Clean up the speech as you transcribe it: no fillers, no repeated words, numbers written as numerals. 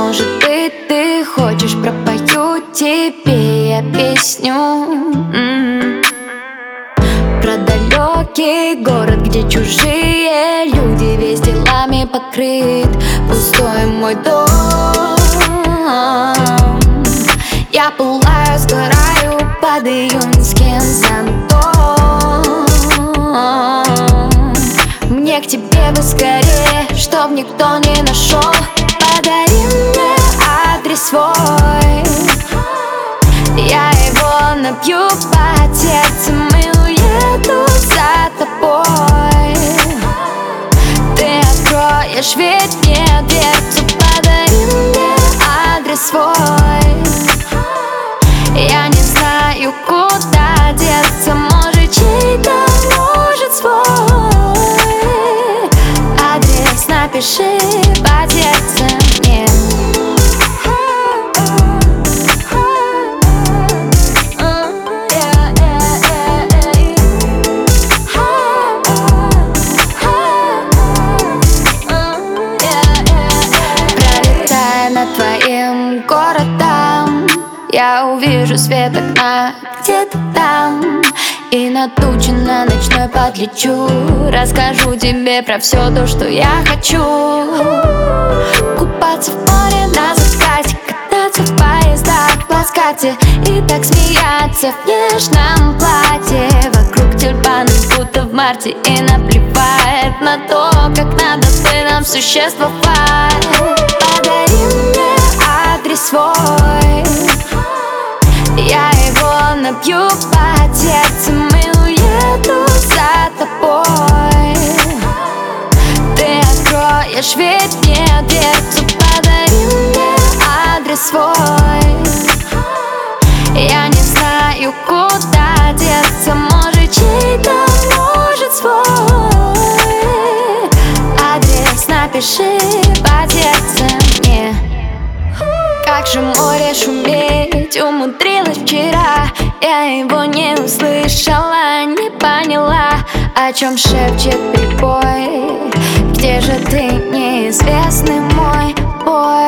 Может быть, ты хочешь, пропою тебе я песню про далекий город, где чужие люди, весь делами покрыт, пустой мой дом. Я пылаю, сгораю под июньским зонтом. Мне к тебе бы скорее, чтоб никто не нашел. Подари мне адрес свой, я его набью под сердцем и уеду за тобой. Ты откроешь ведь мне дверцу. Подари мне адрес свой, я не знаю, куда деться. Может, чей-то, может, свой. Адрес напиши под сердцем мне. Пролетая над твоим городом, я увижу свет окна где-то там, и на тучи на ночной подлечу. Расскажу тебе про все то, что я хочу. Купаться в море на закате, кататься в поездах в плацкарте и так смеяться в нежном платье. Вокруг тюльпаны, будто в марте, и наплевает на то, как надо бы нам существовать. Подари мне адрес свой, я его набью под сердцем и уеду за тобой. Ты откроешь ведь мне дверцу. Подари мне адрес свой, я не знаю, куда деться. Может, чей-то, может, свой. Адрес напиши под сердцем мне. Как же море шуметь умудрилась вчера, я его не услышала, не поняла, о чем шепчет прибой. Где же ты, неизвестный мой бой?